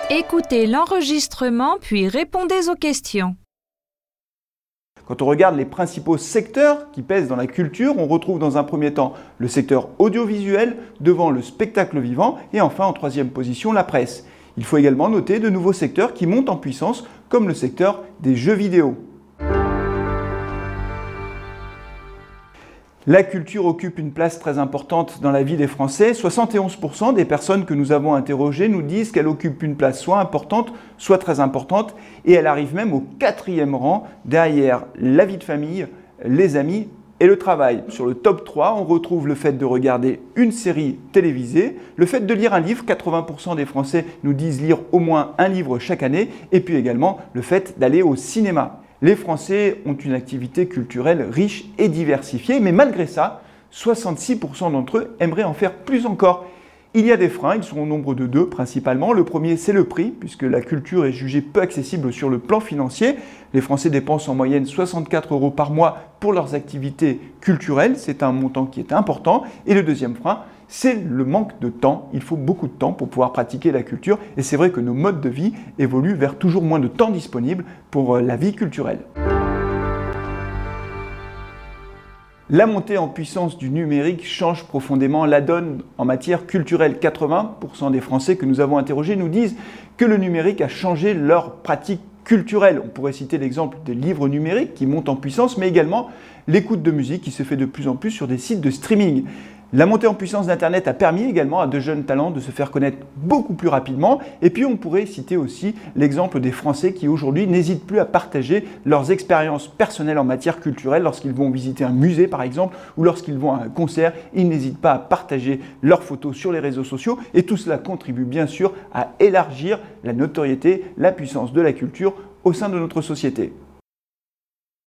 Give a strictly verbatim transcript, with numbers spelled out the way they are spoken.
Écoutez l'enregistrement puis répondez aux questions. Quand on regarde les principaux secteurs qui pèsent dans la culture, on retrouve dans un premier temps le secteur audiovisuel, devant le spectacle vivant et enfin en troisième position la presse. Il faut également noter de nouveaux secteurs qui montent en puissance comme le secteur des jeux vidéo. La culture occupe une place très importante dans la vie des Français. soixante et onze pour cent des personnes que nous avons interrogées nous disent qu'elle occupe une place soit importante, soit très importante, et elle arrive même au quatrième rang, derrière la vie de famille, les amis et le travail. Sur le top trois, on retrouve le fait de regarder une série télévisée, le fait de lire un livre, quatre-vingts pour cent des Français nous disent lire au moins un livre chaque année, et puis également le fait d'aller au cinéma. Les Français ont une activité culturelle riche et diversifiée, mais malgré ça, soixante-six pour cent d'entre eux aimeraient en faire plus encore. Il y a des freins, ils sont au nombre de deux principalement. Le premier, c'est le prix, puisque la culture est jugée peu accessible sur le plan financier. Les Français dépensent en moyenne soixante-quatre euros par mois pour leurs activités culturelles. C'est un montant qui est important. Et le deuxième frein, c'est le manque de temps. Il faut beaucoup de temps pour pouvoir pratiquer la culture. Et c'est vrai que nos modes de vie évoluent vers toujours moins de temps disponible pour la vie culturelle. La montée en puissance du numérique change profondément la donne en matière culturelle. quatre-vingts pour cent des Français que nous avons interrogés nous disent que le numérique a changé leur pratique culturelle. On pourrait citer l'exemple des livres numériques qui montent en puissance, mais également l'écoute de musique qui se fait de plus en plus sur des sites de streaming. La montée en puissance d'Internet a permis également à de jeunes talents de se faire connaître beaucoup plus rapidement. Et puis on pourrait citer aussi l'exemple des Français qui aujourd'hui n'hésitent plus à partager leurs expériences personnelles en matière culturelle. Lorsqu'ils vont visiter un musée par exemple ou lorsqu'ils vont à un concert, ils n'hésitent pas à partager leurs photos sur les réseaux sociaux. Et tout cela contribue bien sûr à élargir la notoriété, la puissance de la culture au sein de notre société.